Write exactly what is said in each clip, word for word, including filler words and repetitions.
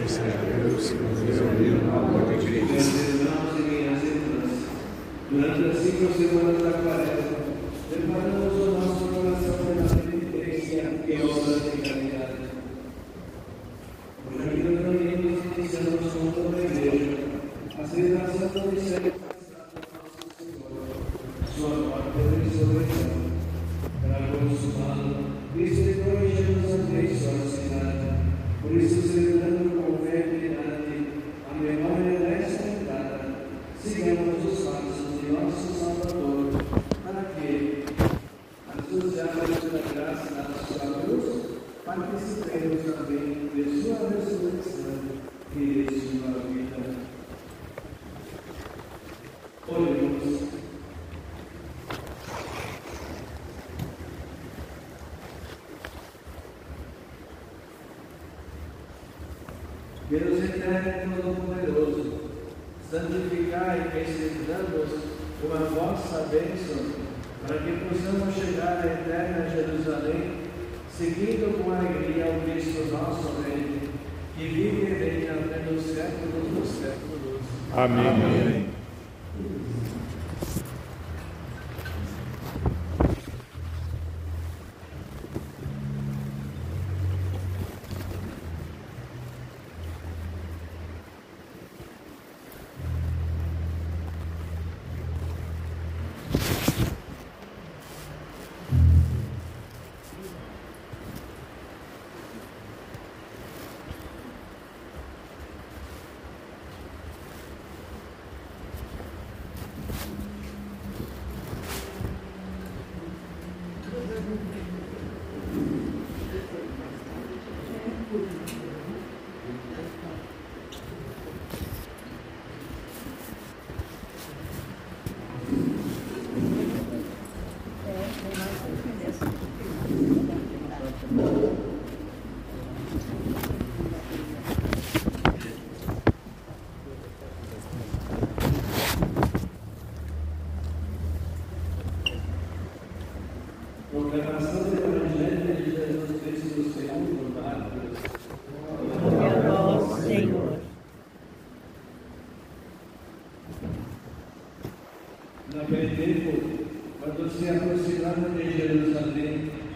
seja Deus que nos ouviu na porta de igreja. Durante as cinco semanas da quaresma, preparamos o nosso coração pela penitência e obras de caridade. Por aqui nós reunimos e iniciamos junto à igreja a celebração do mistério nosso Senhor, sua morte e ressurreição, para consumá-lo, Cristo entrou em Jerusalém, sua cidade. Por isso, celebrando com fé e piedade a memória desta entrada, sigamos os passos de nosso Salvador, para que, associados pela graça da sua cruz, participemos também de sua ressurreição e de sua vida. Oremos. Deus eterno e todo-poderoso, santificai estes damos com a vossa bênção, para que possamos chegar à eterna Jerusalém, seguindo com alegria o Cristo nosso Rei, que vive e reina pelos séculos dos séculos. Amém. Amém. Proclamação do Evangelho de Jesus Cristo segundo Marcos. Glória a vós, Senhor. Naquele tempo, quando se aproximaram de Jerusalém,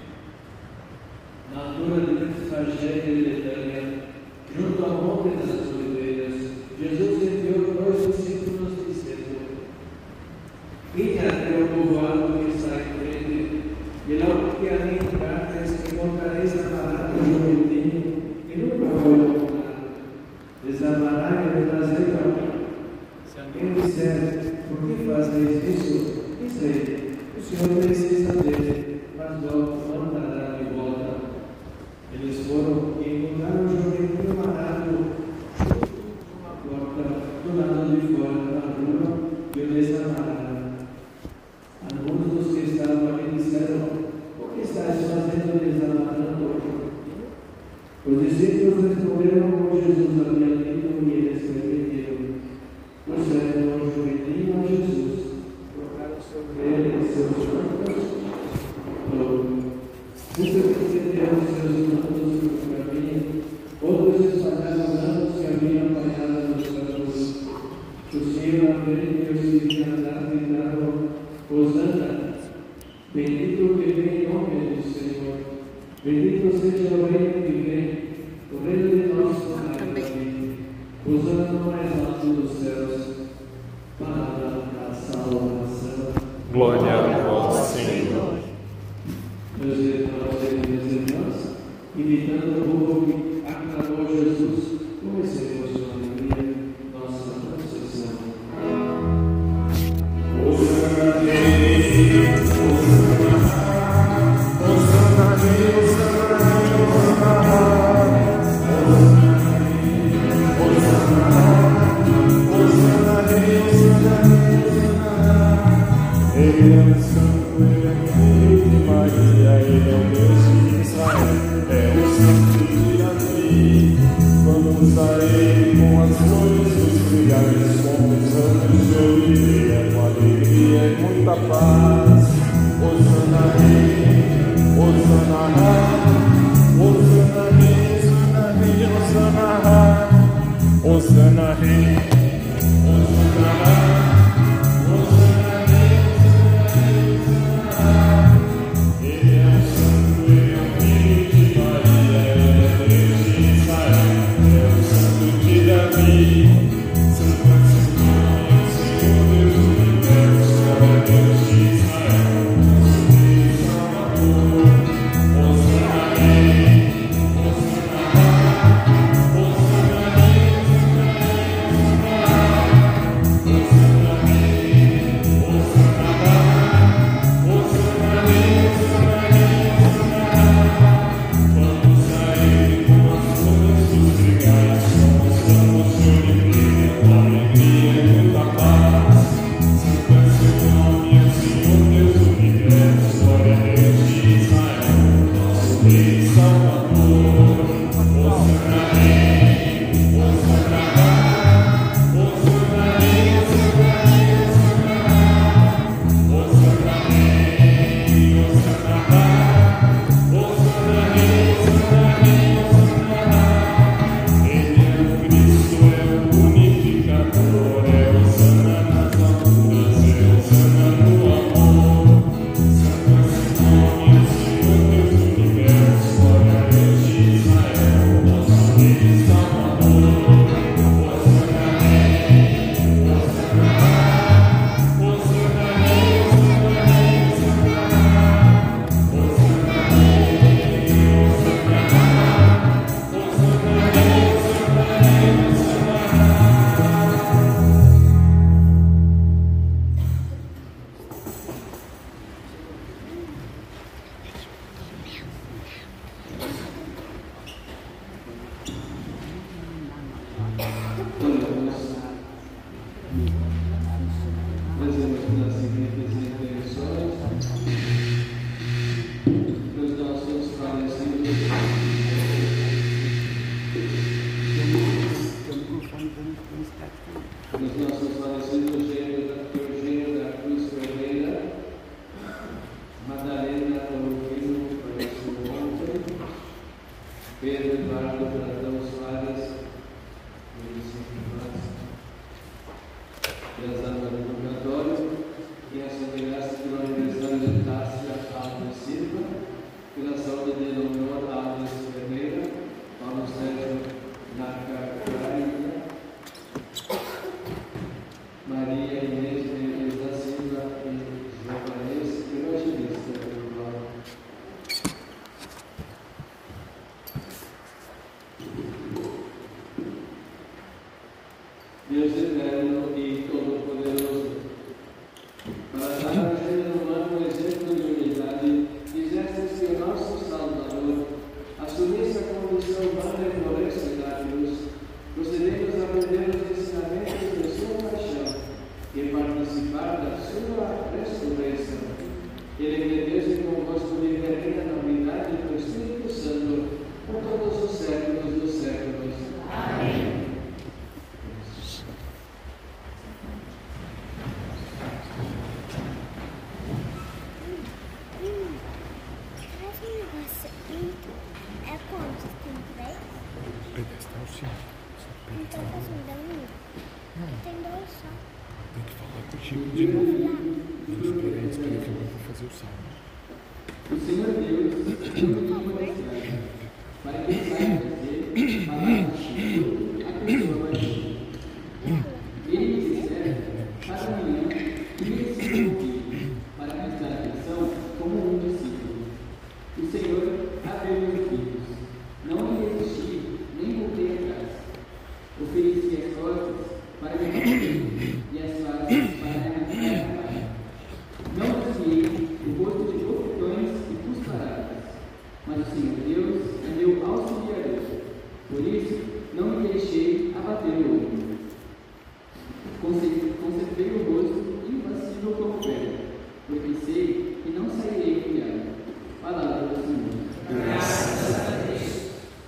na altura de Betfagé e Betânia, junto ao Monte das Oliveiras, Jesus enviou dois discípulos dizendo: Ide até o povoado que está em frente, e logo que ali entrares, encontrareis amarrado um jumentinho que nunca foi montado. Desamarrai e trazei para mim. Se alguém disser: Por que fazeis isso? Dizei: O Senhor precisa dele, mas logo mandará de volta. Eles foram e encontraram o jumentinho amarrado junto a uma porta do lado de fora da rua, e o desamarraram. Alguns dos que estavam ali disseram: O que estás fazendo desamarrando? Os discípulos responderam como Jesus havia dito, e eles repetiu. Trouxeram o jumentinho a Jesus, colocaram sobre ele seus mantos, estenderam seus mantos no caminho, outros espalharam ramos que haviam apanhado nos campos. Tossiam a ver que os que vinham andar gritaram: Hosana, bendito que vem em nome do Senhor, bendito seja o reino que vem, o reino de nosso Pai Davi. Hosana no mais alto dos céus, palavra da salvação. Glória a vós, Senhor. Meus irmãos e minhas irmãs, imitando o povo que aclamou Jesus, comecemos com alegria nossa procissão. Hosana Rei, Hosana, Hosana Rei, Hosana Rei, Hosana Rei, Hosana Rei, Ele é o Santo, Ele é o Filho de Maria, Ele é o Deus de Israel, é o Santo de Davi. Vamos a Ele com as flores dos milhares, com os ramos de oliveira, com alegria e muita paz. Hosana Rei, Hosana Rei, Hosana Rei, Hosana Rei, Hosana Rei. Oremos. Fazemos as seguintes intenções. Nos nossos falecidos. Nos nossos falecidos Eugênio da Cruz Ferreira, Madalena Olivino faleceu ontem, Pedro Eduardo Pratão Soares, pelas almas do purgatório, e ação de graça pelo aniversário de Tássia Alves Silva, pela saúde de Leonor Alves Ferreira, Paulo Sérgio Nakakaria, Maria Inês Mendes da Silva e Jovarez, evangelista do Glória. Deus eterno e todo-poderoso, para dar ao gênero humano um exemplo de unidade, fizestes que o nosso Salvador assumisse a condição humana e floresce da cruz, procedemos a aprender os ensinamentos de sua paixão e participar da sua ressurreição. Ele que Deus e convosco viverá na unidade do Espírito Santo por todos os séculos dos séculos. Amém. É quanto? Tem três? Pedestal, sim. Então faz um dá um? Tem dois só. Tem que falar contigo de novo. Espera aí, espera que eu vou fazer o salmo. O Senhor Deus, não me conhece, para que saiba dizer, falar contigo, a pessoa vai dizer. Ele me disser, para amanhã, e me ensinou ouvir, para prestar atenção como um discípulo. O Senhor abriu meus filhos, não me resisti, nem voltei atrás. Ofereci as costas para me responder e as faces para me trabalhar. Não desviei o rosto de ocultões e cusparadas, mas o Senhor Deus é meu auxiliador. Por isso, não me deixei abater o olho. Conservei o rosto impassível como pedra, porque sei que não sairei humilhado. Palavra do Senhor. Graças a Deus.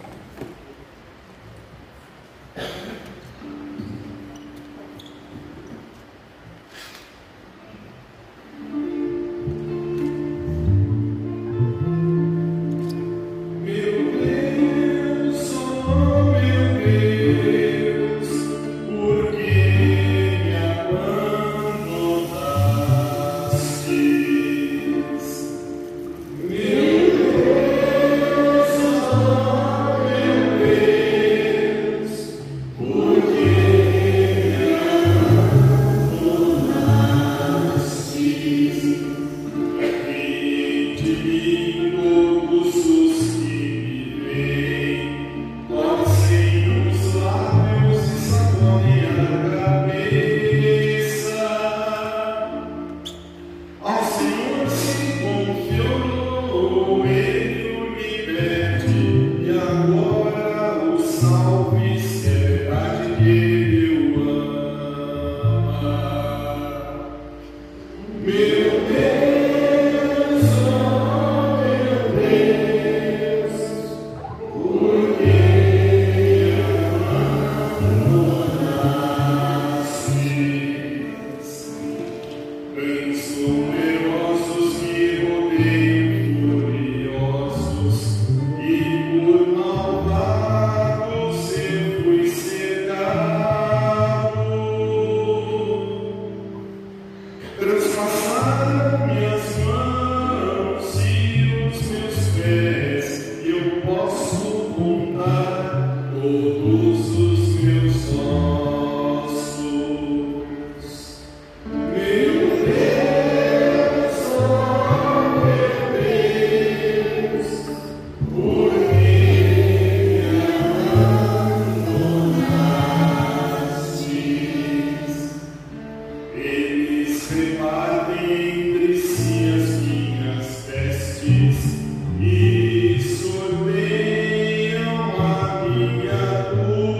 Entre si as minhas vestes e sorveiam a minha dor.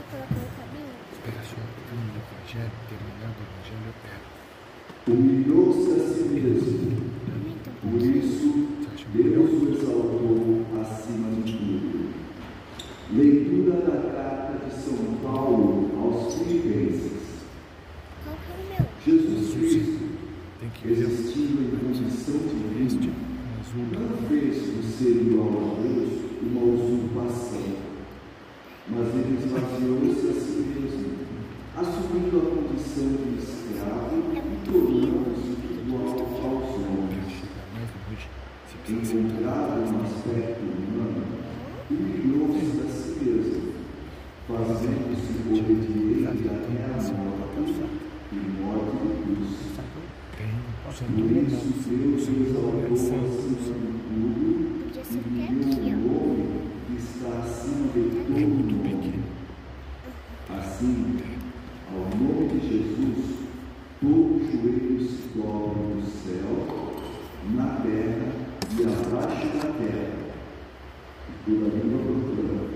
colocar no cabinho? Espera só, termina o evangelho, terminando o evangelho, eu pego. Humilhou-se a si mesmo, Aumenta um por pouquinho. isso Você acha melhor? Deus o exaltou acima de tudo. Leitura da carta de São Paulo aos Filipenses. Qual que é o meu? Jesus Cristo, Tem que ver existindo em condição este divina, azul. não fez do ser igual a Deus uma usurpação, mas ele esvaziou-se a si mesmo, assumindo a condição de escravo e tornando-se igual aos homens. Chegar mais longe, você precisa sentar. Encontrado no aspecto humano, humilhou-se a si mesmo, fazendo-se obediente até a morte e morte de cruz. Tem o santo Por romano, isso o Deus o santo exaltou é santo, acima de tudo Podia e ser até lhe aqui, deu ó. um nome que está acima de é todo muito nome. pequeno. Assim, ao nome de Jesus, todo joelho se dobre no céu, na terra e abaixo da terra, e toda língua proclama: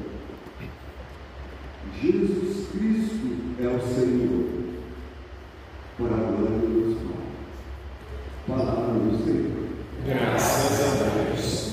Jesus Cristo é o Senhor, para a glória de Deus Pai. Palavra do Senhor. Graças a Deus.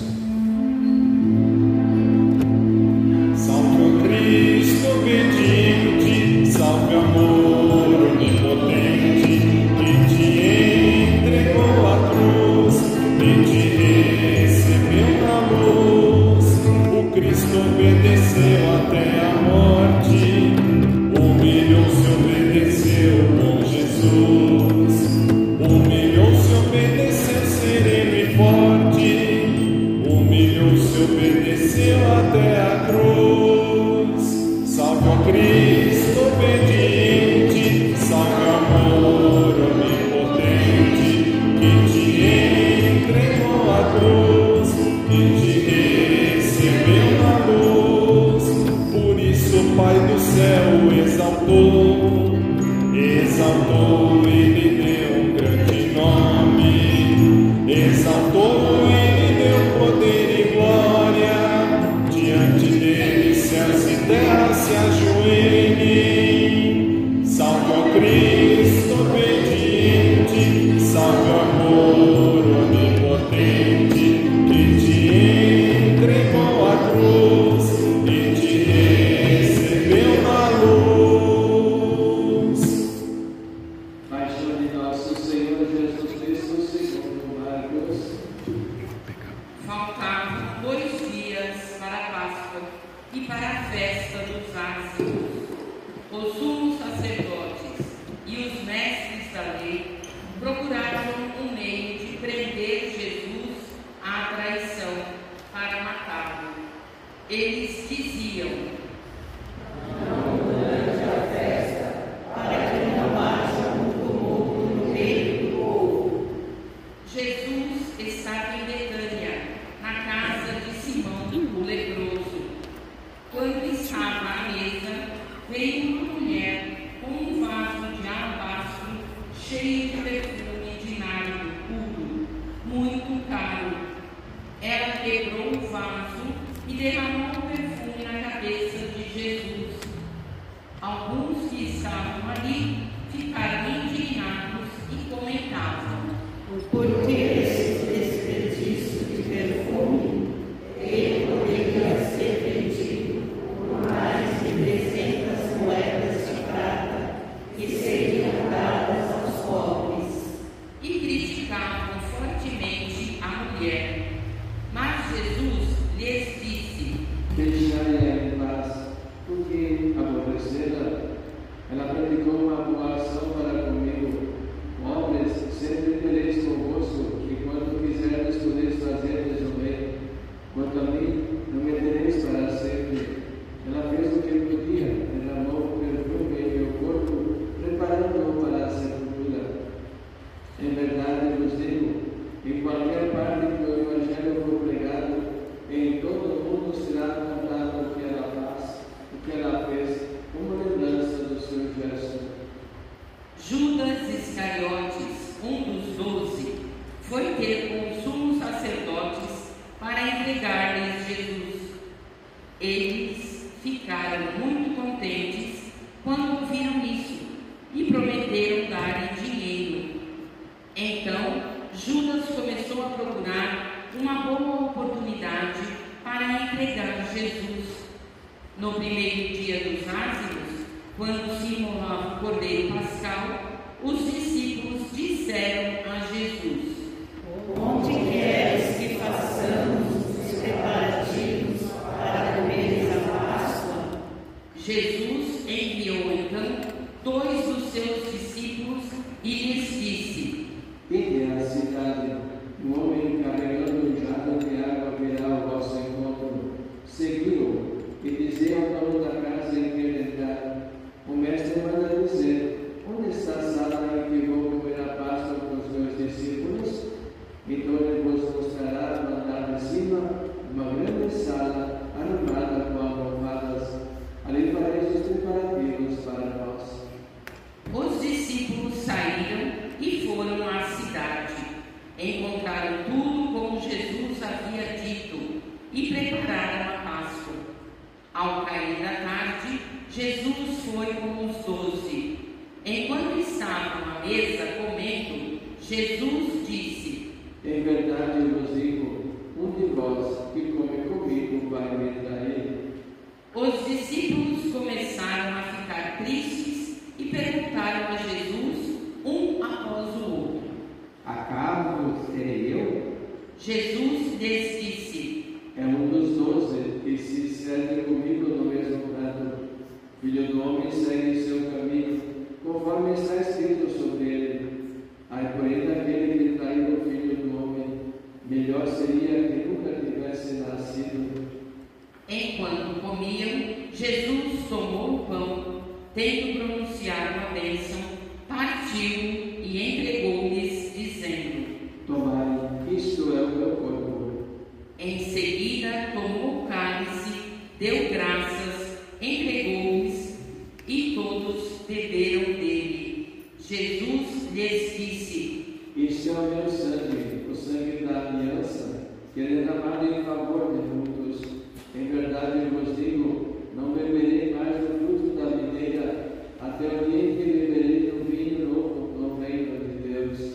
Salve o Cristo obediente, salve o amor onipotente, que te entregou a cruz e te recebeu na luz. O Cristo obedeceu até a morte, humilhou-se, obedeceu com Jesus. Humilhou-se, obedeceu, sereno e forte. Humilhou-se, obedeceu até a cruz. Salve o Cristo obediente, salve o amor onipotente, que te entregou a cruz e te recebeu na luz. Por isso o Pai do céu exaltou, exaltou e lhe deu um grande nome, exaltou e lhe deu poder e glória. Diante dele céus e terra se ajoelhem. Salve o Cristo obediente, salve o amor onipotente, que te entregou a cruz e te recebeu na luz. Paixão de nosso Senhor Jesus Cristo, segundo Marcos. Faltavam dois dias para a Páscoa e para a festa dos ázimos. Os sumos sacerdotes e os mestres da lei procuravam um meio de prender Jesus à traição para matá-lo. Eles diziam: Jesus estava em Betânia, na casa de Simão, o leproso. Quando estava à mesa, veio uma mulher com um vaso de alabastro cheio de perfume de nardo puro, muito caro. Ela quebrou o vaso e derramou o perfume na cabeça de Jesus. Alguns que estavam ali ficaram indignados e comentavam: Porque esse desperdício de perfume, ele poderia ser vendido por mais de trezentas moedas de prata que seriam dadas aos pobres. quando se imolava o cordeiro pascal, os discípulos disseram a Jesus: Onde queres que façamos os preparativos para comeres a Páscoa? Jesus enviou então dois dos seus discípulos e lhes disse: Ide à cidade, um homem carregando um jarro de água virá ao vosso encontro. Segui-o e dizei ao dono da casa em que ele entrar: o mestre manda dizer, onde está a sala em que vou comer a Páscoa com os meus discípulos? Então ele vos mostrará no andar de cima uma grande sala arrumada com almofadas. Ali fareis os preparativos para nós. Os discípulos saíram e foram à cidade. Encontraram tudo como Jesus havia dito e prepararam a Páscoa. Ao cair da tarde, Jesus foi com os doze. Enquanto estavam à mesa comendo, Jesus disse: Em verdade vos digo, um de vós que come comigo vai me trair. Os discípulos começaram a ficar tristes e perguntaram a Jesus, um após o outro: Acaso serei eu? Jesus lhes disse: É um dos doze que se serve comigo no mesmo prato. Filho do homem segue seu caminho, conforme está escrito sobre ele. Ai, porém, daquele que traiu o Filho do homem, melhor seria que nunca tivesse nascido. Enquanto comiam, Jesus tomou o pão, tendo pronunciado a bênção, partiu e entregou-lhes, dizendo: Tomai, isto é o meu corpo. Em seguida tomou o cálice, deu graças, entregou-lhes, e todos beberam dele. Jesus lhes disse: Isto é o meu sangue, o sangue da aliança, que é derramado em favor de muitos. Em verdade vos digo, não beberei mais do fruto da videira, até o dia em que beberei do vinho novo no reino de Deus.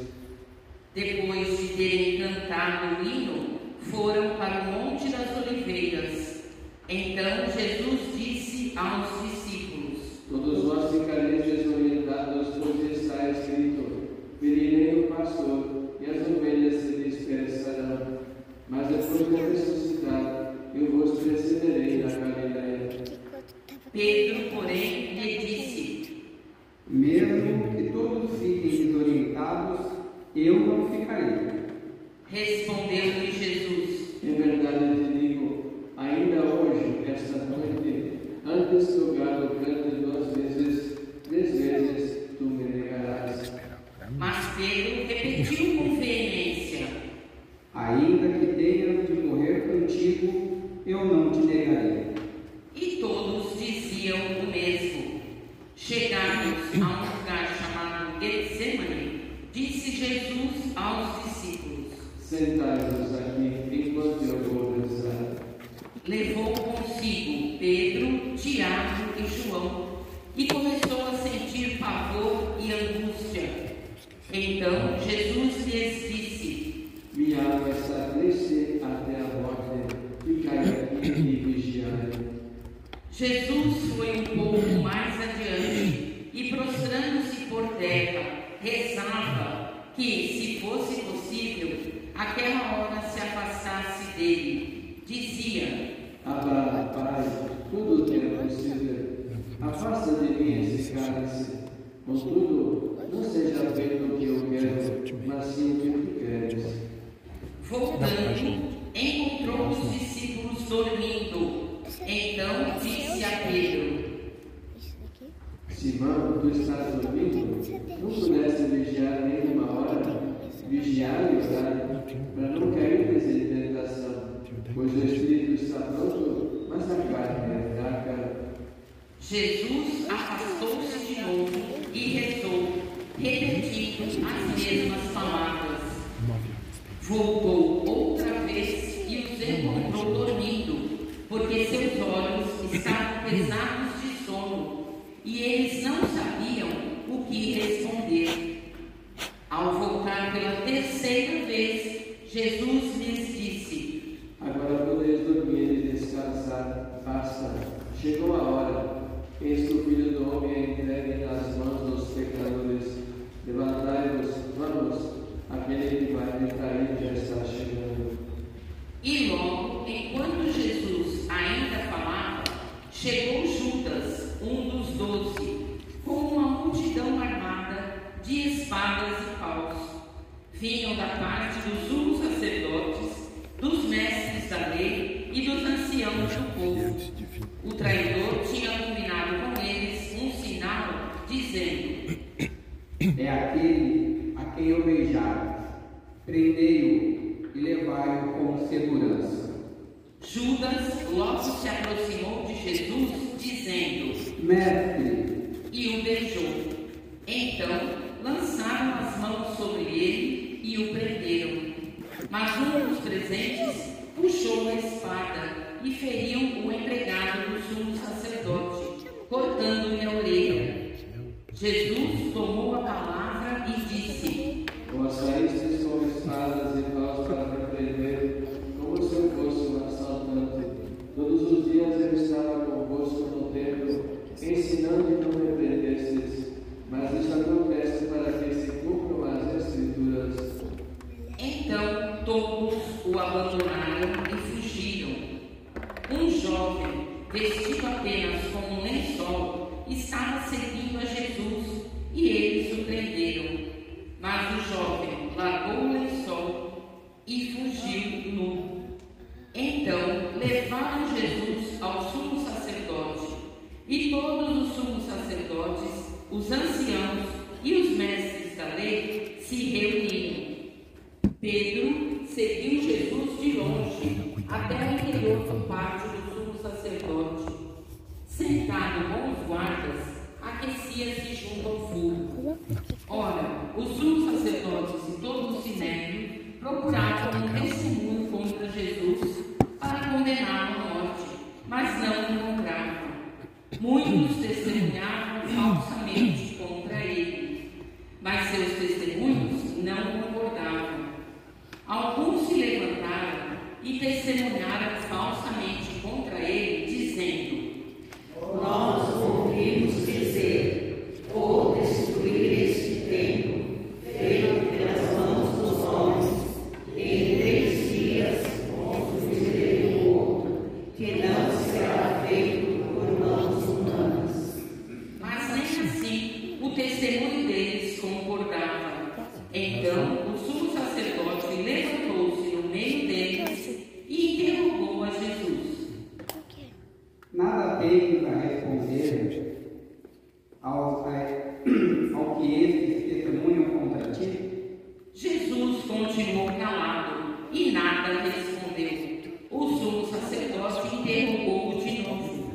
Depois de terem cantado o hino, foram para o Monte das Oliveiras. Então Jesus disse aos discípulos: Todos vós ficareis desorientados, pois está escrito: ferirei o pastor, e as ovelhas se dispersarão. Mas depois de ressuscitar, eu vos precederei na Galileia. Pedro, porém, lhe disse: Mesmo que todos fiquem desorientados, eu não ficarei. Respondeu-lhe Jesus: Em verdade te digo, ainda hoje, esta noite, antes que o galo cante duas vezes, três vezes tu me negarás. Mas Pedro repetiu com veemência: Ainda que tenha de morrer contigo, eu não te negarei. E todos diziam o mesmo. Chegados a um lugar chamado Getsemane, disse Jesus aos discípulos: Sentai-vos aqui, enquanto eu vou rezar. Levou consigo Pedro, Tiago e João, e começou a sentir pavor e angústia. Então Jesus lhes disse: Minha alma está triste até a morte, ficai aqui e vigiai. Jesus foi um pouco mais adiante e, prostrando-se por terra, rezava que, se fosse possível, aquela hora se afastasse dele. Dizia: Abra, Pai, tudo que é possível, afasta de mim esse cálice. Contudo, não seja feito o que eu quero, mas sim o que tu queres. Voltando, encontrou os discípulos dormindo. Então disse a Pedro: Simão, tu estás dormindo? Não pudeste vigiar nem uma hora? Vigiar e orar, para não cair em tentação, pois o espírito está pronto, mas a carne é fraca. Jesus afastou-se de novo e rezou, repetindo as mesmas palavras. Voltou outra vez e os encontrou dormindo, porque seus olhos estavam pesados de sono, e eles não sabiam o que responder. Ao voltar pela terceira vez, Jesus lhes disse: Agora podeis dormir e descansar, basta, chegou a hora, eis que o Filho do Homem é vinham da parte dos sumos sacerdotes, dos mestres da lei e dos anciãos do povo. O traidor tinha combinado com eles um sinal, dizendo: É aquele a quem alvejais. Prendei-o e levai-o com segurança. Judas logo se aproximou de Jesus, dizendo: Mestre, e o beijou. Então lançaram as mãos sobre ele e o prenderam. Mas um dos presentes puxou a espada e feriu o empregado do sumo sacerdote, cortando-lhe a orelha. Jesus tomou a palavra e disse: Vós saístes com espadas e paus para me prender, como se eu fosse um assaltante. Todos os dias eu estava convosco no templo, ensinando e não me prendestes. Mas isso acontece para que se cumpram as Escrituras. Então todos o abandonaram e fugiram. Um jovem, vestido apenas com um lençol, estava seguindo a Jesus e eles o prenderam. Mas o jovem largou o lençol e fugiu nu. Então levaram Jesus ao sumo sacerdote, e todos os sumos sacerdotes, os anciãos e os mestres da lei se reuniram. Pedro seguiu Jesus de longe até o interior do pátio do sumo sacerdote. Sentado com os guardas, aquecia-se junto ao fogo. Ora, os sumos sacerdotes e todo o sinédrio procuravam um testemunho contra Jesus para condená-lo à morte, mas não o encontravam. Muitos testemunhavam falsamente contra ele, mas seus testemunhos não concordavam. Alguns se levantaram e testemunharam falsamente contra ele, dizendo: Nós ouvimos dizer: vou destruir este templo, feito pelas mãos dos homens, em três dias construirei o outro, que não será feito por mãos humanas. Mas nem assim o testemunho deles concordava. Então o sumo sacerdote levantou-se no meio deles e interrogou a Jesus: nada tens a responder ao, ao que estes testemunham contra ti? Jesus continuou calado e nada respondeu. O sumo sacerdote interrogou-o de novo: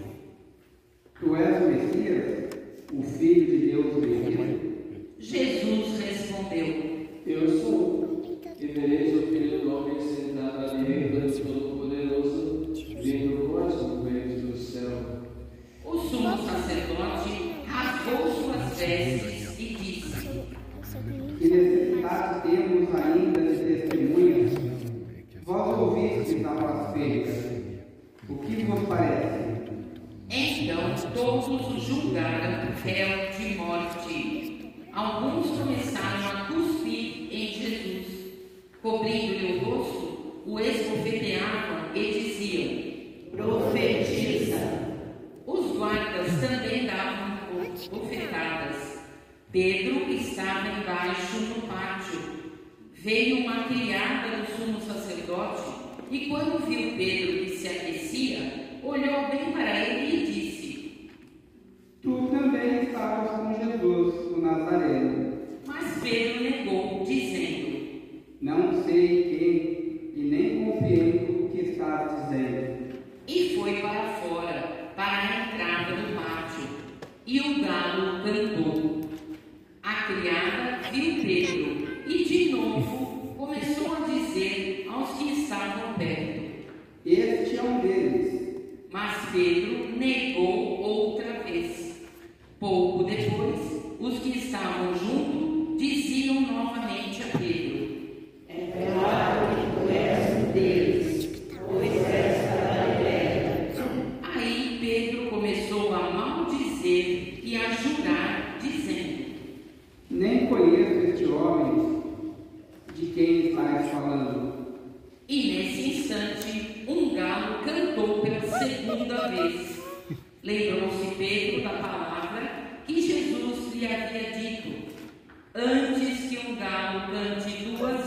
Tu és o Messias, o Filho de Deus bendito? Jesus respondeu: Eu sou, e vereis o Filho do Homem sentado à direita do Todo-Poderoso, vindo com as nuvens do céu. O sumo sacerdote rasgou suas vestes e disse: Que necessidade temos ainda de testemunhas? Vós ouvistes a blasfêmia. O que vos parece? Então todos o julgaram réu de morte. Alguns começaram a cuspir em Jesus. Cobrindo-lhe o rosto, o esbofeteavam e diziam: Profetiza. Os guardas também davam bofetadas. Pedro estava embaixo no pátio. Veio uma criada do sumo sacerdote e, quando viu Pedro que se aquecia, olhou bem para ele e disse: Tu também estavas com Jesus, o Nazareno. Mas Pedro negou, dizendo: Não sei quem e nem confiei no que estás dizendo. E foi para fora, para a entrada do pátio. E o galo cantou. A criada viu Pedro e, de novo, começou a dizer aos que estavam perto: Este é um deles. Mas Pedro negou outra vez. Pouco depois, os que estavam junto diziam novamente a Pedro: É claro que tu és um deles, pois és da Galileia. Aí Pedro começou a maldizer e a jurar, dizendo: Nem conheço este homem de quem estás falando. E nesse instante, um galo cantou pela segunda vez. Lembrou-se Pedro da palavra que Jesus lhe havia dito: antes que um galo cante duas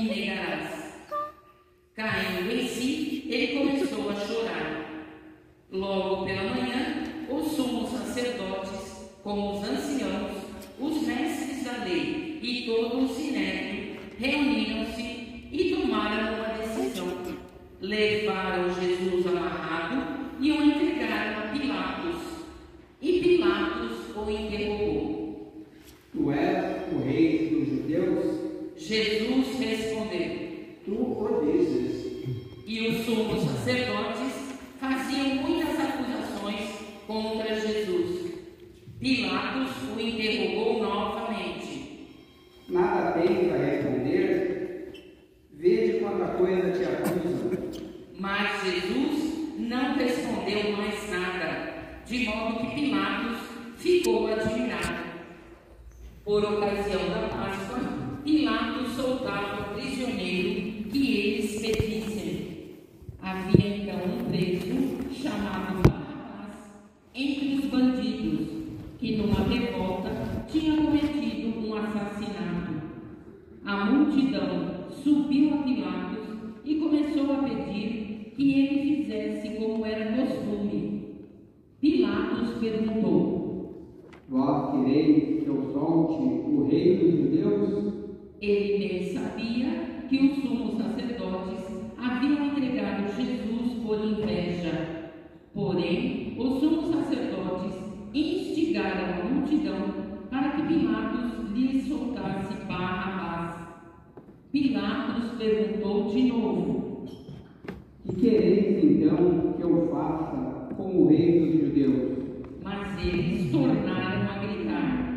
me negarás. Caindo em si, ele começou a chorar. Logo pela manhã, os sumos sacerdotes, com os anciãos, os mestres da lei e todo o sinédrio, reuniram-se e tomaram uma decisão. Levaram Jesus amarrado e o entregaram a Pilatos. E Pilatos o interrogou: Tu és o rei dos judeus? Jesus respondeu: Tu o dizes. E os sumos sacerdotes faziam muitas acusações contra Jesus. Pilatos o interrogou novamente: Nada tens a responder? Vede quanta coisa te acusa. Mas Jesus não respondeu mais nada, de modo que Pilatos ficou admirado. Por ocasião da Páscoa, Pilatos soltava o prisioneiro que eles pedissem. Havia então um preso chamado Barrabás entre os bandidos, que numa revolta tinha cometido um assassinato. A multidão subiu a Pilatos e começou a pedir que ele fizesse como era costume. Pilatos perguntou: Vós quereis que eu solte o rei dos judeus? Ele bem sabia que os sumos sacerdotes haviam entregado Jesus por inveja. Porém, os sumos sacerdotes instigaram a multidão para que Pilatos lhes soltasse Barrabás. Pilatos perguntou de novo: Que quereis então que eu faça com o rei dos judeus? Mas eles tornaram a gritar: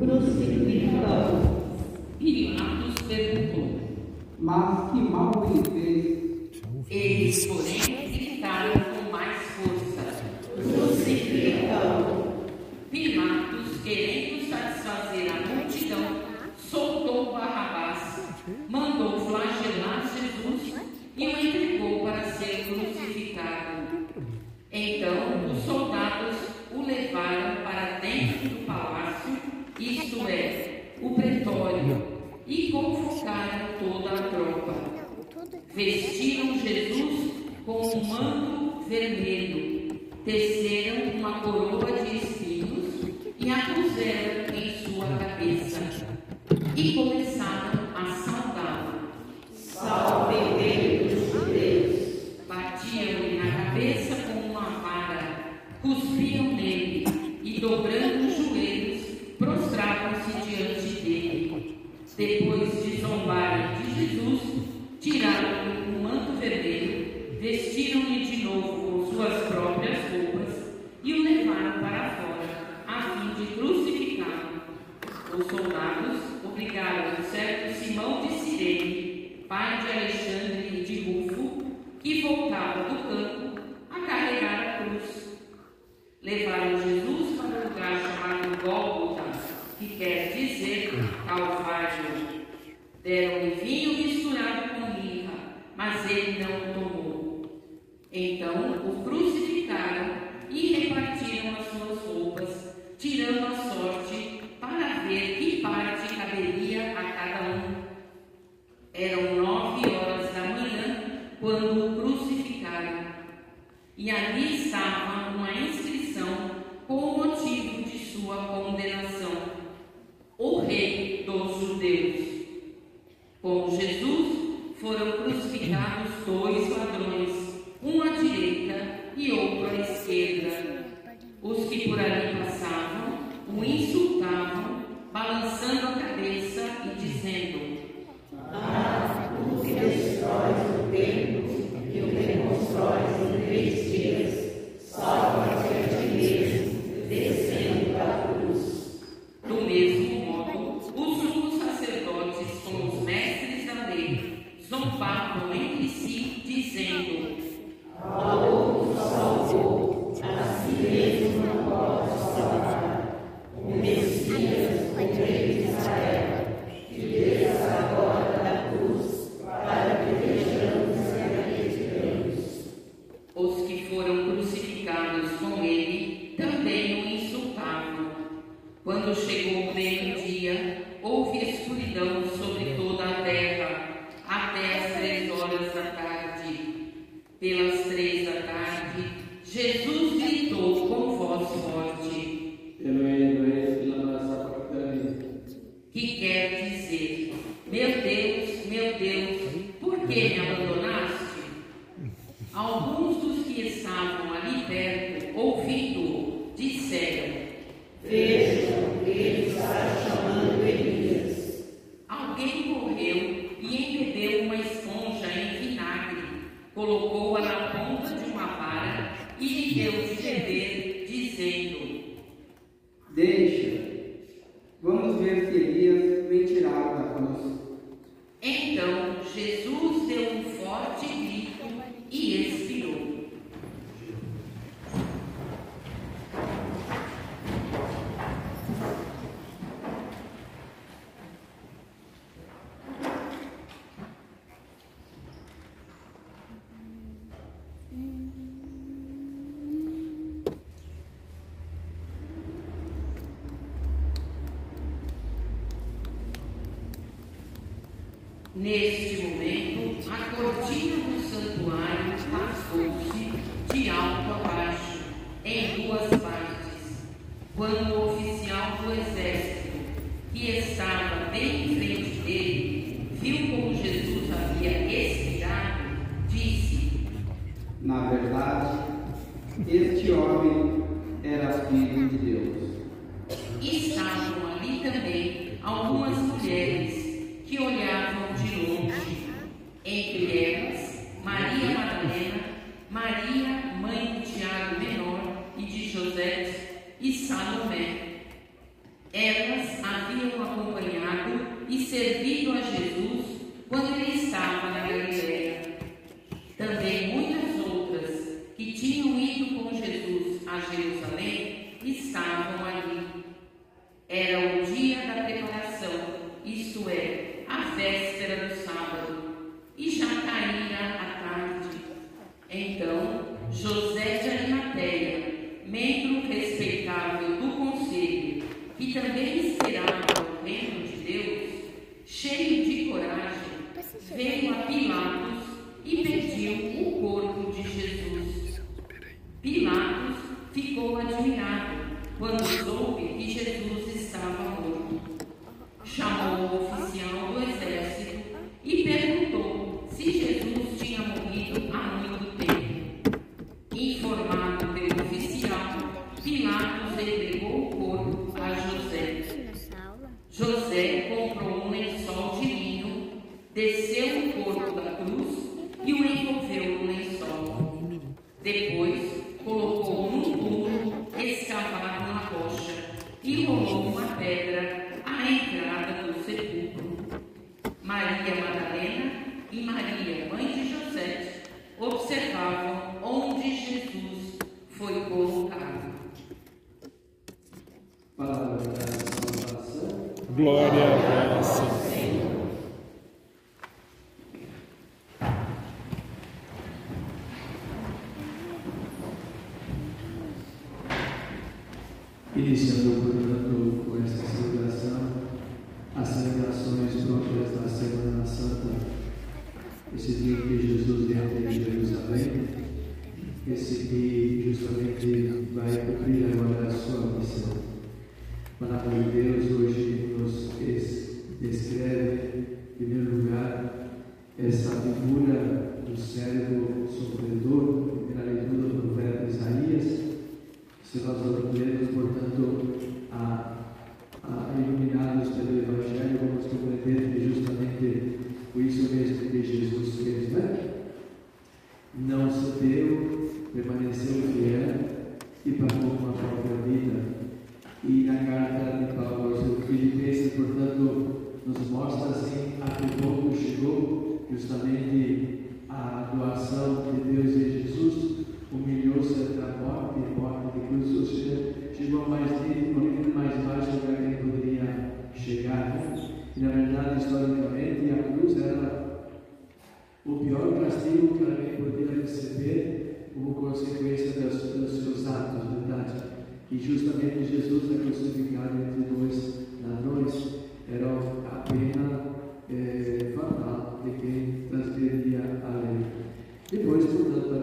Crucificam. Pilatos perguntou. Mas que mal ele fez? Eles, porém, gritaram com mais força: Crucificam. Pilatos, querendo satisfazer a multidão, soltou Barrabás, mandou flagelar Jesus e o entregou para ser crucificado. Então os soldados o levaram para dentro do palácio, isto é, o pretório, e convocaram toda a tropa. Vestiram Jesus com um manto vermelho, teceram uma coroa de espinhos e a puseram em sua cabeça, e começaram a saudá-lo. Salve, rei dos judeus. Batiam-lhe na cabeça com uma vara, cuspiam nele e, dobrando os joelhos, prostravam-se diante dele. Depois de zombarem de Jesus, tiraram-lhe o manto vermelho, vestiram-lhe de novo com suas próprias roupas e o levaram para fora, a fim de crucificá-lo. Os soldados obrigaram um certo Simão de Cirene, pai de Alexandre e de Rufo, que voltava do campo, a carregar a cruz. Levaram Jesus para um lugar chamado Gólgota, que quer dizer Calvário. Deram-lhe vinho misturado com mirra, mas ele não o tomou. Então o crucificaram e repartiram as suas roupas, tirando a sorte para ver que parte caberia a cada um. Eram nove horas da manhã quando o crucificaram, e ali estava uma inscrição com o motivo de sua condenação: o Rei dos Judeus. Com Jesus foram crucificados dois ladrões, um à direita e outro à esquerda. Os que por ali passavam o insultavam, balançando a cabeça e dizendo: Ah, tu que destróis o templo e o reconstróis em três dias, salva-te a ti mesmo, descendo da cruz. Do mesmo modo, os sumos sacerdotes com os mestres da lei zombavam entre si, dizendo: A outro salvou, a si mesmo não pode salvar. O Messias, o Rei de Israel, que desça agora da cruz, para que vejamos e acreditemos. Os que foram crucificados com ele também o insultavam. Quando chegou o meio-dia, houve escuridão sobre toda a terra, Pelas três da tarde, Jesus gritou com voz forte, Eloi, Eloi, lama sabachthani, que quer dizer: Meu Deus, meu Deus, por que me abandonaste? Alguns dos que estavam ali perto, ouvindo-o, disseram: Vejam, ele está chamando Elias. Alguém correu e embebeu uma esponja em vinagre, colocou-a na ponta de uma vara e lhe deu de beber, dizendo: Deixa, vamos ver se Elias vem tirá-lo da cruz. Então Jesus deu um forte grito e expirou. Neste momento, a cortina do santuário rasgou-se de alto a baixo, em duas partes, quando o oficial do exército, que estava bem em frente dele, viu como Jesus havia expirado, disse: Na verdade, este homem era filho de Deus. Estavam ali também algumas mulheres que olhavam de longe, entre elas Maria Madalena, Maria, mãe de Tiago Menor e de José, e Salomé. Elas haviam acompanhado e servido a Jesus quando ele estava na Galileia. Também muitas outras que tinham ido com Jesus a Jerusalém estavam ali. Era o dia da preparação, isto é, a véspera do sábado, e já caíra a tarde. Então José de Arimateia, membro respeitável do conselho, que também esperava o reino de Deus, cheio de coragem, veio a Pilatos e pediu o corpo de Jesus. Pilatos ficou admirado quando soube que Jesus estava morto. Chamou o oficial do exército e perguntou se Jesus tinha morrido há muito tempo. Informado pelo oficial, Pilatos entregou o corpo a José. José comprou um lençol de linho, desceu o corpo da cruz e o envolveu no lençol. Depois, colocou num túmulo escavado na rocha e rolou uma pedra à entrada do sepulcro. Maria Madalena e Maria, mãe de José, observavam onde Jesus foi colocado. Palavra da salvação. Glória a vós, Senhor. Iniciando, portanto, com esta celebração, as celebrações próprias da Semana Santa, esse dia que Jesus entra em Jerusalém, esse dia justamente vai cumprir agora a sua missão. A palavra de Deus hoje nos descreve, em primeiro lugar, essa figura do servo sofredor, na leitura do profeta Isaías. Se nós lemos, portanto, a, a iluminados pelo Evangelho, vamos compreender que justamente foi isso mesmo que Jesus fez, né? Não se deu, permaneceu fiel e pagou com a própria vida. E na carta de Paulo aos Filipenses, portanto, nos mostra assim a que ponto chegou justamente a doação de Deus em Jesus. Humilhou-se até a morte, morte de cruz, ou seja, chegou a mais nível, no nível mais baixo que alguém poderia chegar. Né? E na verdade, historicamente, a cruz era o pior castigo que alguém poderia receber como consequência dos, dos seus atos, verdade? E justamente Jesus é crucificado entre dois ladrões, era a pena eh, fatal de quem transgredia a lei. Depois, portanto,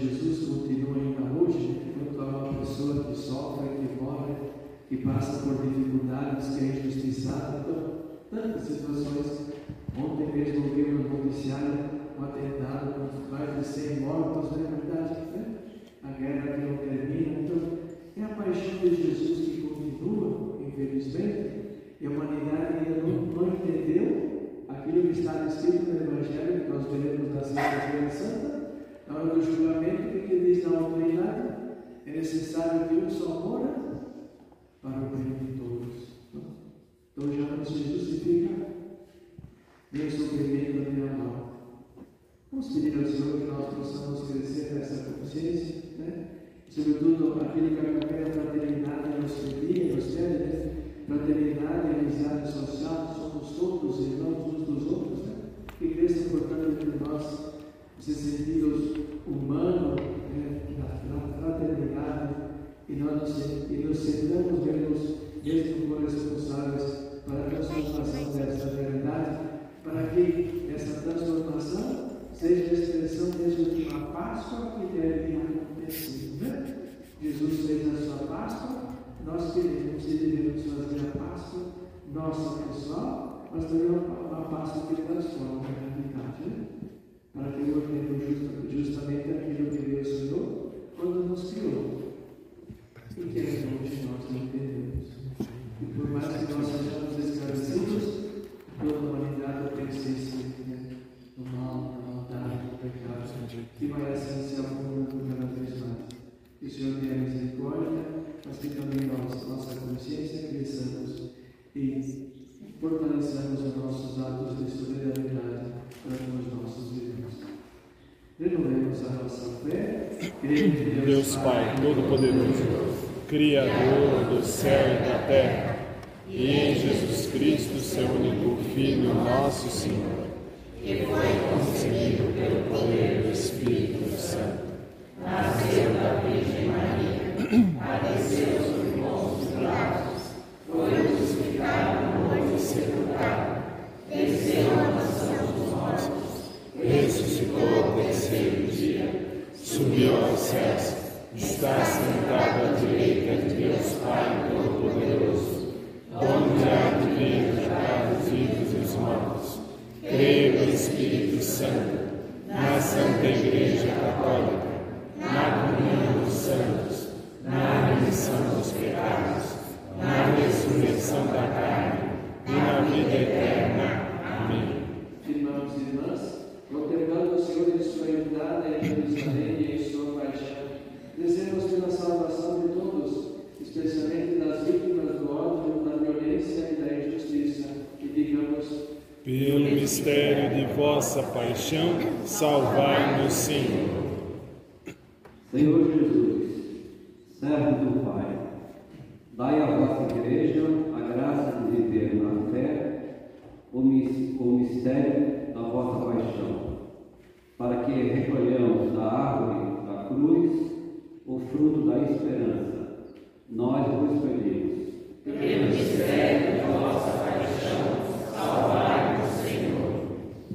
Jesus continua ainda hoje, enquanto há uma pessoa que sofre, que morre, que passa por dificuldades, que é injustiçada. Então, tantas situações. Ontem mesmo ouvimos no noticiário um atentado com mais de cem mortos, não é verdade? Né? A guerra que não termina. Então, é a paixão de Jesus que continua, infelizmente, e a humanidade ainda não, não entendeu aquilo que está escrito no Evangelho, que nós veremos na Sexta-feira Santa, na hora do julgamento, que diz na autoridade: é necessário que um só mora para o bem de todos. Então já não se justifica nem o sofrimento nem a mal. Vamos pedir ao Senhor que nós possamos crescer nessa consciência, né? Sobretudo aquilo que acompanha a fraternidade nos pedia, nos pede, né? Fraternidade e amizade social, somos todos irmãos uns dos outros, né? Que cresça, portanto, entre nós esses sentidos humanos, né? na fraternidade, e nós nos, e nos sentamos mesmo, mesmo como responsáveis para a transformação dessa realidade, para que essa transformação seja a expressão mesmo de uma Páscoa que deve acontecer. Né? Jesus fez a sua Páscoa, nós queremos e devemos fazer a Páscoa nossa pessoal, mas também uma, uma Páscoa que transforma a realidade, né? Para que eu entenda justamente aquilo que veio o Senhor quando nos criou. E que é onde nós não entendemos. E por mais que nós sejamos esclarecidos, toda a humanidade persiste, né? No mal, na maldade, no pecado, que vai assim se acumulando cada vez mais. Que o Senhor tenha misericórdia, mas que também nós, nossa consciência, cresçamos e fortaleçamos os nossos atos de solidariedade para com os nossos irmãos. Renovemos a nossa fé, cremos em Deus, Deus Pai Todo-Poderoso, Criador do céu e da terra, e em Jesus Cristo, seu único Filho, nosso Senhor, que foi concebido pelo poder do Espírito Santo, nasceu da Virgem Maria, padeceu sob Pôncio Pilatos, foi crucificado, morto e sepultado, desceu à mansão dos mortos, ressuscitou ao terceiro dia, subiu aos céus, está sentado à direita de Deus Pai Todo-Poderoso, onde há de vir julgar os vivos e os mortos. Creio no Espírito Santo, na Santa Igreja Católica, na comunhão dos santos, na remissão dos pecados, na ressurreição da carne e na vida eterna. Amém. Irmãos e irmãs, contemplando o Senhor em sua entrada em Jerusalém e em sua paixão, desejamos pela salvação de todos, especialmente das vítimas do ódio, da violência e da injustiça, e digamos: pelo mistério de vossa paixão, salvai-nos, Senhor. Senhor Jesus, servo do Pai, dai à vossa Igreja a graça de viver na fé o mistério da vossa paixão, para que recolhamos da árvore da cruz o fruto da esperança. Nós vos pedimos. Pelo mistério da vossa paixão, salvai-nos, Senhor.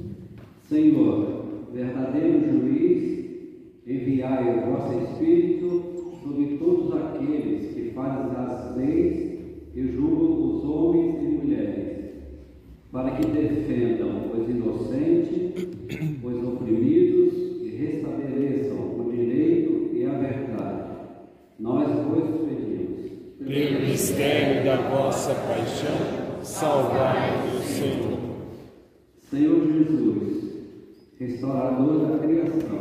Senhor, verdadeiro juiz, enviai o vosso Espírito sobre todos aqueles que fazem as leis e julgam os homens e mulheres, para que defendam os inocentes, os oprimidos e restabeleçam o direito e a verdade. Nós vos pedimos. Pelo mistério da vossa paixão, salvai-nos, Senhor. Senhor Jesus, restaurador da criação,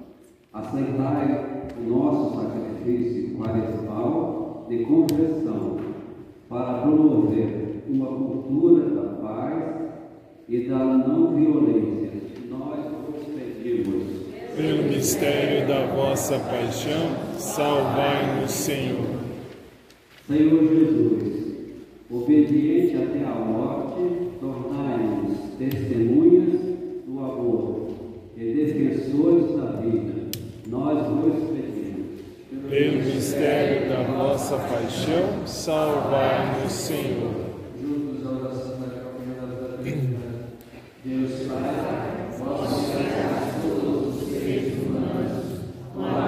aceitai o nosso sacrifício quaresmal de conversão para promover uma cultura da paz e da não violência. Nós vos pedimos. Pelo mistério da vossa paixão, salvai-nos, Senhor. Senhor Jesus, obediente até a morte, tornai-nos testemunhas do amor e defensores da vida. Nós vos pedimos. Pelo mistério da vossa paixão, salvai-nos, Senhor. Juntos à oração da campanha da fraternidade. Deus Pai, vós criaste todos os seres humanos com a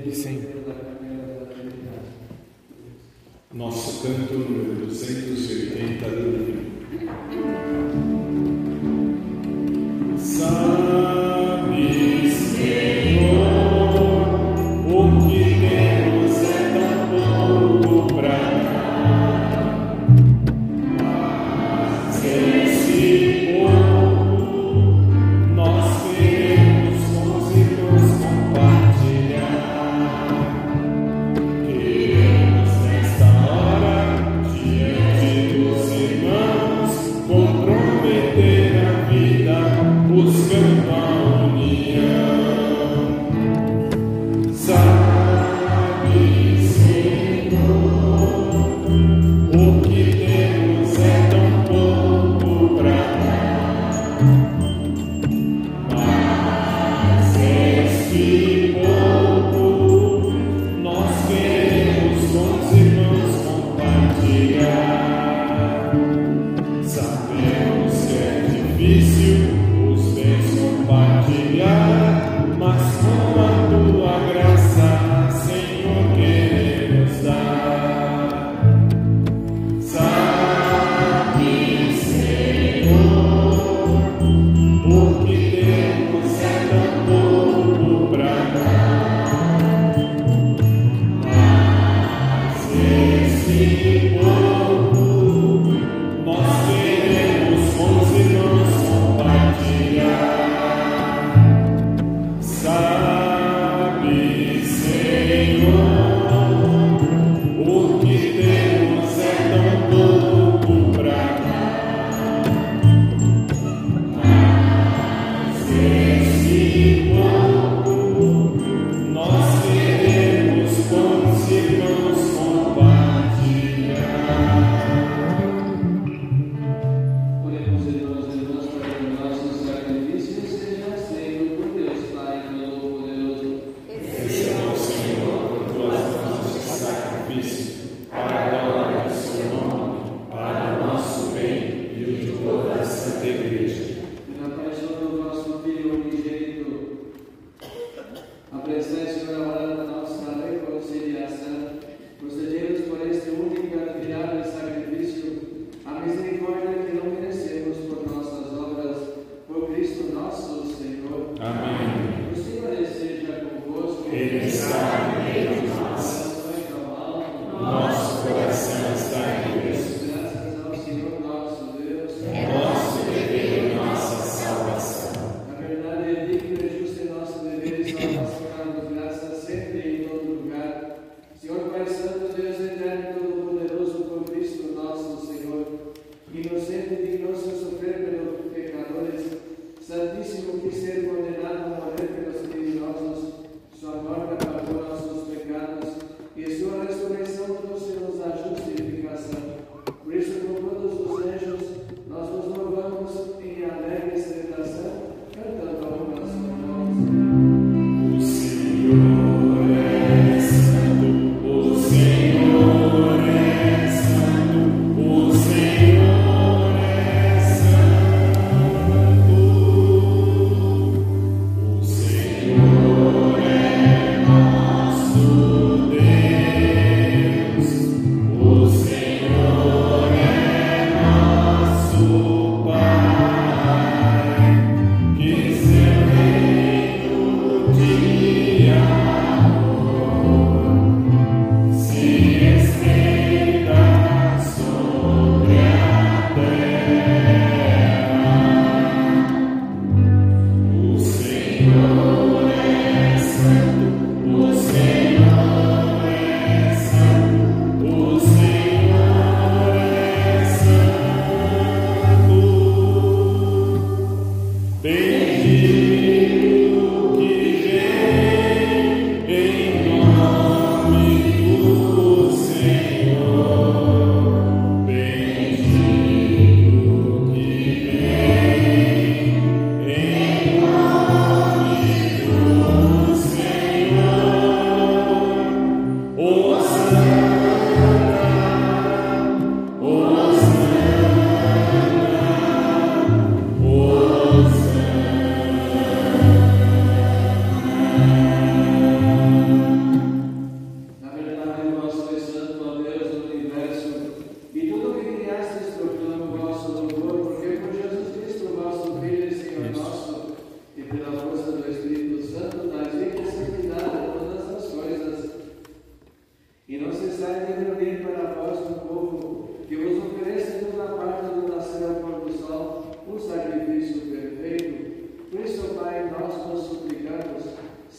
Sim. Nosso canto número duzentos e oitenta do livro. Sabes, Senhor, o que temos é tão pouco pra dar, mas esse pouco nós queremos com os irmãos compartilhar. Queremos nesta hora, diante dos irmãos, comprometer.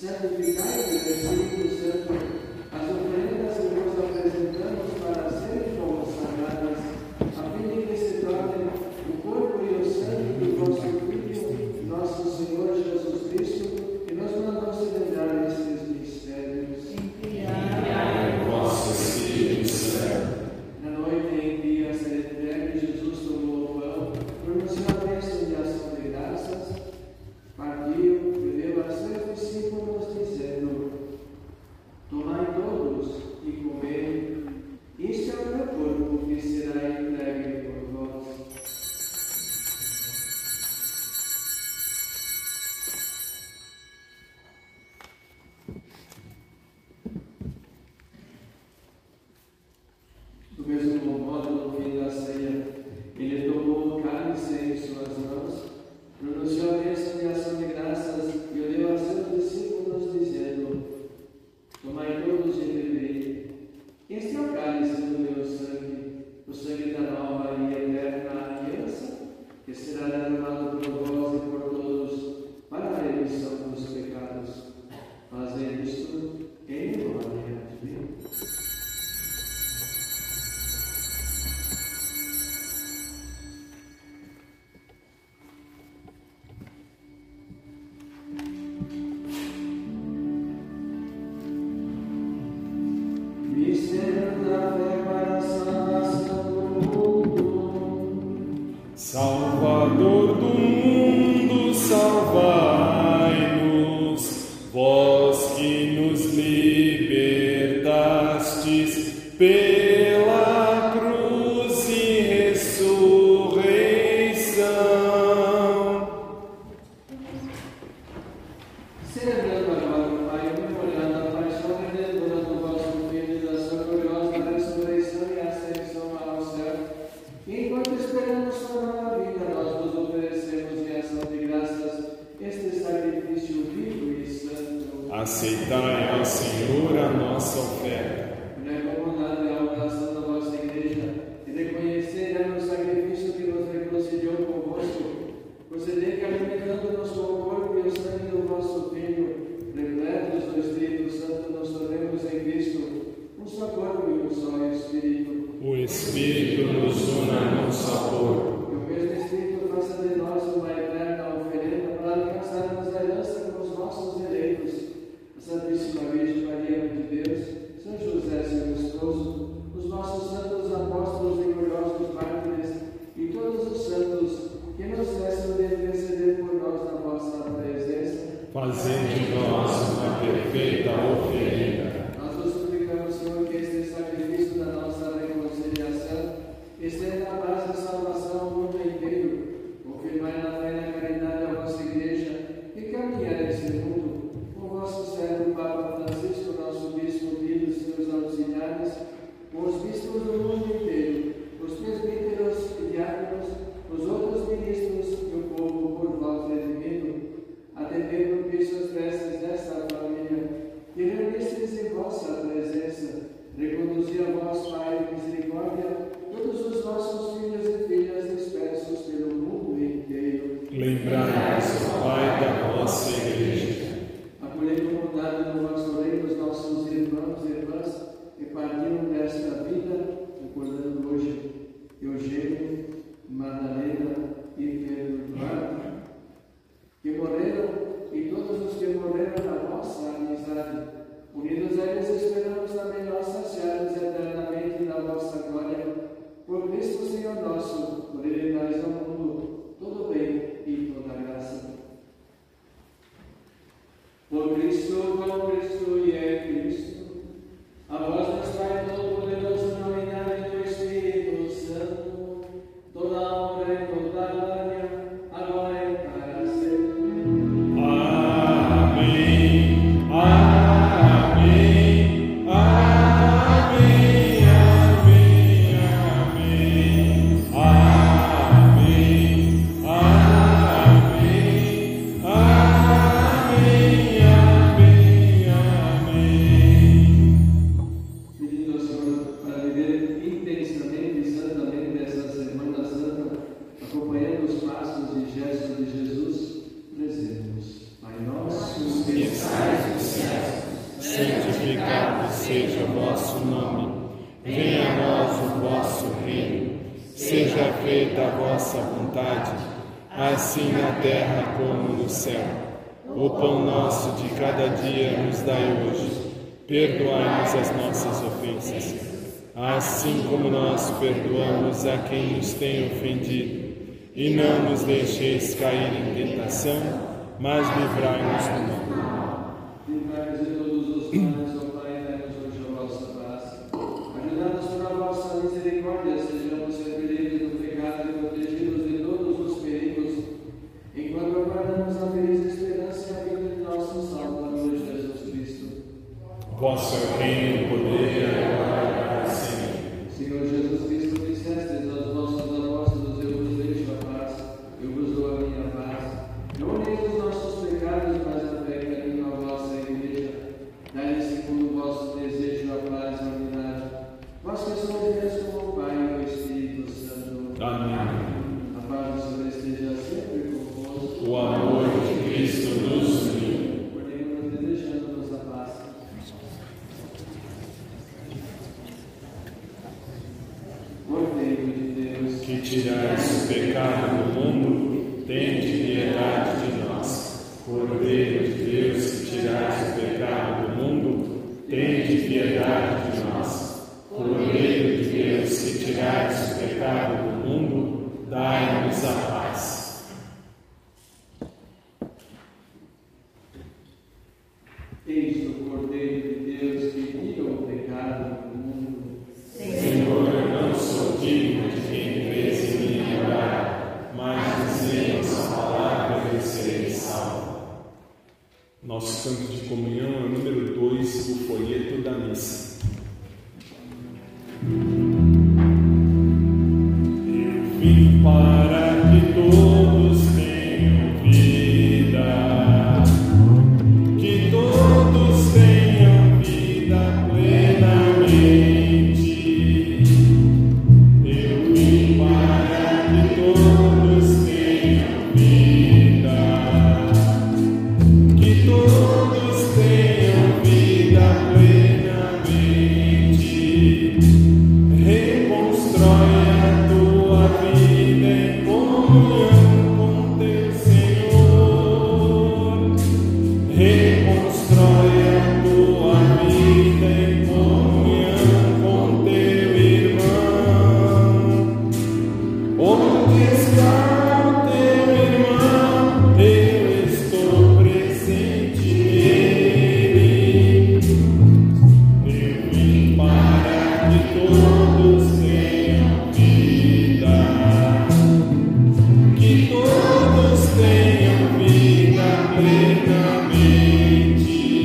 santificai pelo Espírito Santo as oferendas que vos apresentamos para serem consagradas, a fim de que se tornem o corpo e o sangue do vosso Filho, nosso Senhor Jesus Cristo, que nos mandou celebrar estes mistérios. Enviai o vosso Espírito Santo. Na noite em que a ser entregue, Jesus tomou o pão, pronunciou a bênção de ação de graças, partiu e deu a seus discípulos, dizendo: tomai todos e comei, isto é o meu corpo que será entregue por vós. Do mesmo modo, no fim da ceia, ele tomou o cálice em suas mãos, pronunciou a bênção de ação de graças e o deu a seus discípulos, dizendo: tomai todos e bebei. Este é o cálice do meu sangue, o sangue da nova e eterna aliança, que será derramado por vós e por todos para a remissão dos pecados. Fazei isto em memória de mim. Salvador do mundo, salvai-nos, vós que nos libertastes pela cruz e ressurreição. Celebrando agora o Pai, memoriando a paixão redentora do vosso Filho e da sua gloriosa ressurreição e ascensão ao céu, e enquanto esperamos sua nova vida, nós vos oferecemos em ação de graças este sacrifício vivo e santo. Aceitai, ó Senhor, a nossa oferta. Recomendai a oração da vossa Igreja e reconhecei no sacrifício que nos reconciliou convosco. Procedei que, alimentando-nos com o corpo e o sangue do vosso Filho, repletos do Espírito Santo, nos tornemos em Cristo um só corpo e um só Espírito. O Espírito nos una num só corpo. Que o mesmo Espírito faça de nós uma eterna oferenda para alcançarmos a herança com os nossos eleitos. A Santíssima Virgem Maria de Deus, São José, seu esposo, os nossos santos apóstolos e gloriosos mártires e todos os santos que nos cessam de interceder por nós na vossa presença. Fazei de nós uma perfeita oferenda. Nós vos suplicamos, Senhor, que este sacrifício da nossa reconciliação estenda a paz e salvação ao mundo inteiro. Confirmai na fé e na caridade a vossa Igreja e caminhai nesse mundo com o vosso servo Papa Francisco, nosso bispo, Tito e seus auxiliares, com os bispos do mundo inteiro, os presbíteros e diáconos, os outros ministros e o povo por vós redimido. Atendei propício as preces desta família que reunistes em vossa presença. Reconduzi a vós, Pai de misericórdia, todos os vossos filhos e filhas dispersos pelo mundo inteiro. Lembrai-nos, Pai, da vossa Igreja. Acolhei com bondade no vosso reino os nossos irmãos e irmãs que partiram desta vida, recordando hoje Eugênio, Madalena e Pedro Eduardo, que morreram, e todos os que morreram na vossa amizade. Unidos a eles, esperamos também nós saciar-nos eternamente na vossa glória. Por Cristo, Senhor nosso, por Ele dais ao mundo todo bem e toda graça. Por Cristo, com Cristo e em Cristo, a vós, Deus Pai Todo-Poderoso, na unidade do Espírito Santo, toda a honra e toda a glória, agora e para sempre. Amém. Amém. Amém. Amém. Amém. Amém. Amém. Amém. Amém. Pedindo ao Senhor para viver intensamente e santamente essa Semana Santa, acompanhando os passos e gestos de Jesus, rezemos. Pai nosso que estais seja o vosso nome. Venha a nós o vosso reino. Seja feita a vossa vontade, assim na terra como no céu. O pão nosso de cada dia nos dai hoje. Perdoai-nos as nossas ofensas, assim como nós perdoamos a quem nos tem ofendido. E não nos deixeis cair em tentação, mas livrai-nos do mal. Livrai-nos de todos os males, ó Pai, dai-nos hoje a vossa paz. Ajudados por a vossa misericórdia, sejamos sempre livres do pecado e protegidos de todos os perigos, enquanto aguardamos a feliz esperança e a vida de nosso Salvador Jesus Cristo. Vosso é o reino, o poder e a glória para sempre. Senhor Jesus Cristo, dissestes aos vossos apóstolos: eu vos deixo a paz, eu vos dou a minha paz. Não olheis os nossos pecados, mas a fé que anima a vossa igreja. Dai-lhe segundo o vosso desejo a paz e a unidade. Vós que sois Deus como o Pai e o Espírito Santo. Amém. A paz do Senhor esteja sempre convosco. O amor de Cristo nos uniu. Oremos desejando-nos a paz. Cordeiro de Deus, Que tirais o pecado do mundo, tende piedade de nós. Cordeiro de Deus, que tirais o pecado do mundo, tende piedade de nós. Cordeiro de Deus, que tirais o pecado do mundo, dai-nos a paz. eis o Cordeiro de Deus que tira o pecado do mundo. Senhor, eu não sou digno de quem crês em mim orar, mas dizemos a palavra e sereis salvo. Nosso canto de comunhão é o número dois do folheto da missa. Eu vim para que todos tenham vida, que todos tenham vida plenamente. Eu vim para que todos tenham vida, que todos tenham vida plenamente. Reconstrói a tua vida em comunhão com teu Senhor. Reconstrói a tua vida em comunhão com teu irmão. Onde está o teu irmão? Eu estou presente nele. Eu vim para que todos tenham vida, que todos tenham vida plenamente.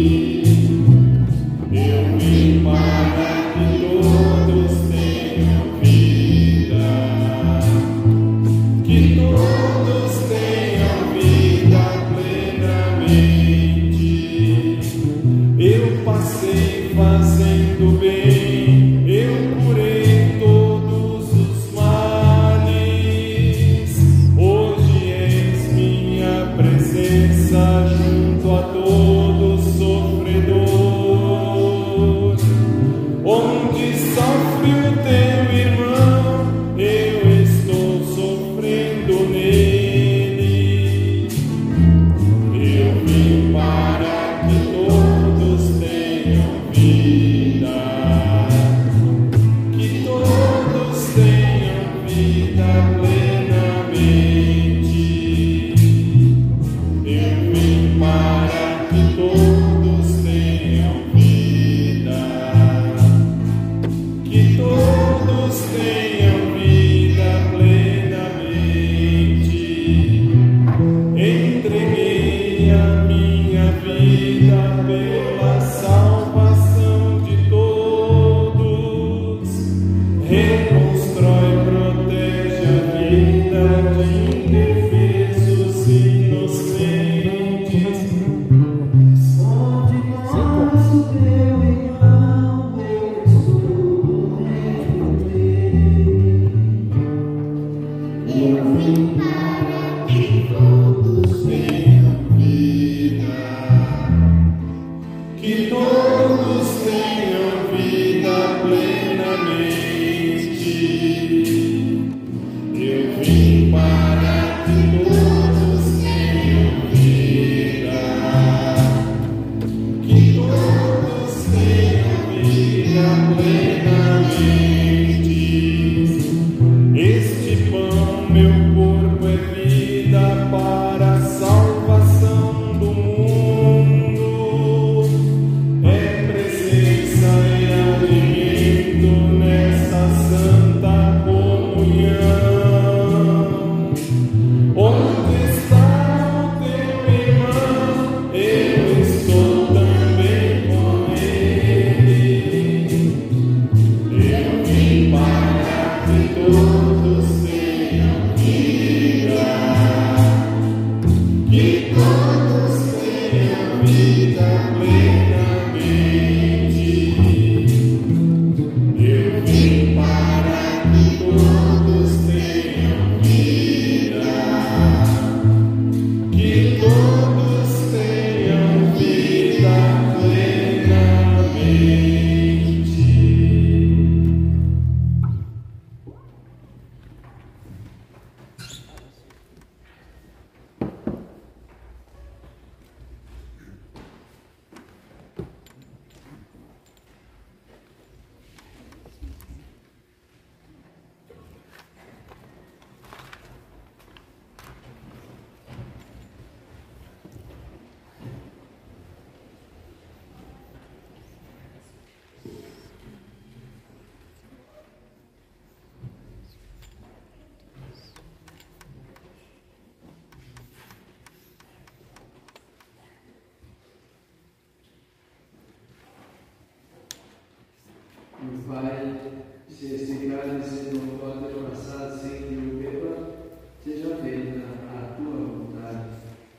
Pai, se este cálice não pode passar sem que eu beba, seja feita a tua vontade.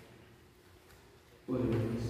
Oremos.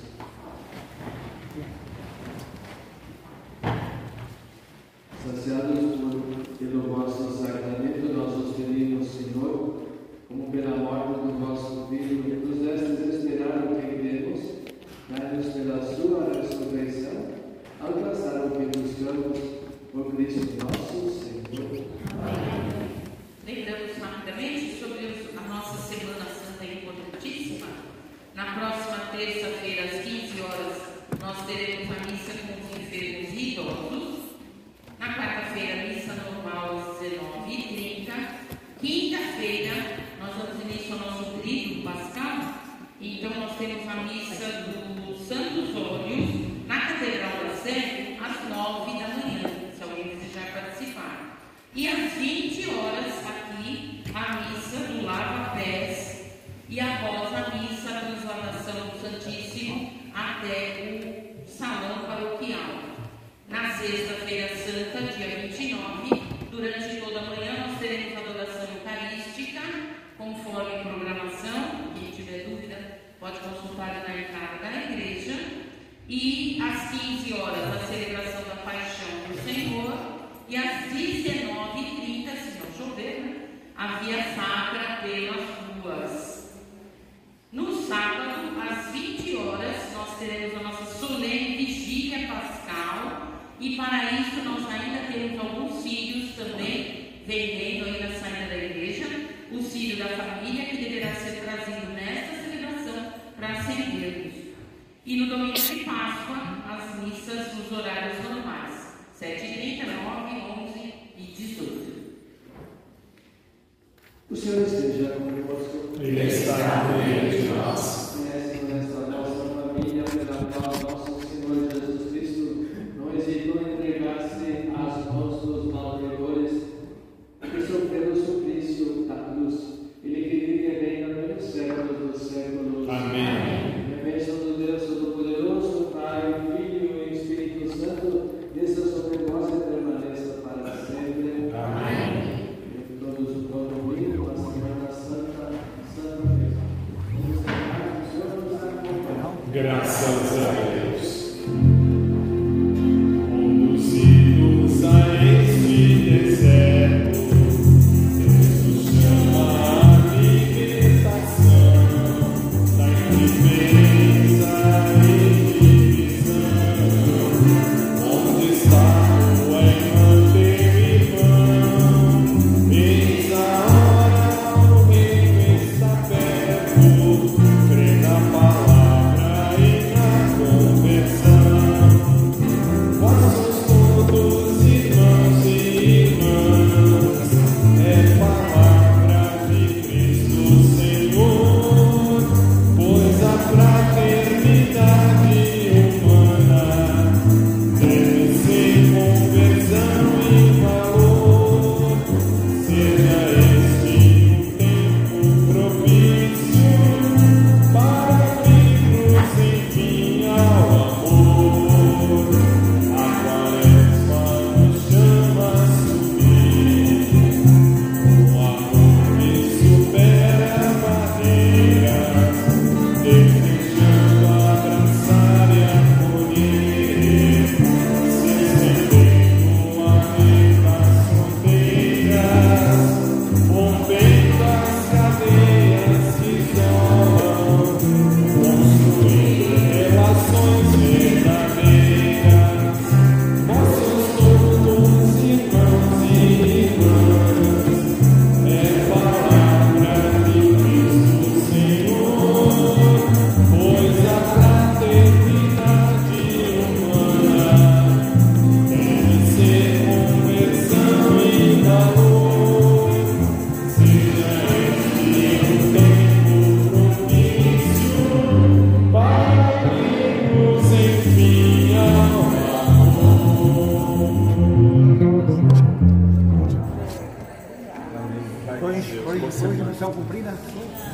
Saciados por, pelo vosso sacramento, nós os pedimos, Senhor, como pela morte do vosso Filho, nos destes esperar o que cremos, dai-nos pela sua ressurreição, alcançar o que buscamos. Por Cristo nosso Senhor. Amém. Lembramos rapidamente sobre a nossa Semana Santa importantíssima. Na próxima terça-feira, às quinze horas, nós teremos a missa com os enfermos e idosos. Na quarta-feira, missa normal às dezenove e trinta. Quinta-feira, nós damos início ao nosso tríduo pascal. Então, nós temos a missa do Santos Óleos na Catedral da Sé, às nove da manhã. Participar. E às vinte horas aqui a missa do lava-pés e após a missa a transladação do Santíssimo até o salão paroquial. Na sexta-feira santa, dia vinte e nove, durante toda a manhã nós teremos a adoração eucarística, conforme programação. Quem tiver dúvida pode consultar na entrada da igreja. E às quinze horas a celebração da Paixão do Senhor. E às dezenove e trinta, se não chover, né, a via sacra pelas ruas. No sábado, às vinte horas, nós teremos a nossa solene vigília pascal. E para isso, nós ainda temos alguns círios também vendendo aí na saída da igreja. O círio da família, que deverá ser trazido nesta celebração para acendermos. E no domingo de Páscoa, as missas nos horários normais. sete e trinta, nove, onze e dezoito. O Senhor esteja convosco. Ele está no meio de nós. Conhece nesta nossa família, pela qual nosso Senhor Jesus Cristo não hesitou em entregar-se às mãos dos malfeitores, que sofreu o suplício da cruz. Ele que vive e reina pelos séculos dos séculos. Amém. E a bênção do Deus Todo-Poderoso, Pai, Filho e Espírito Santo, desça sobre nós e permaneça para sempre. Amém. E todos o povo unido, a Semana Santa, Santa Vamos cantar, o Senhor nos acompanha. Graças a Deus. Foi, foi, foi missão cumprida?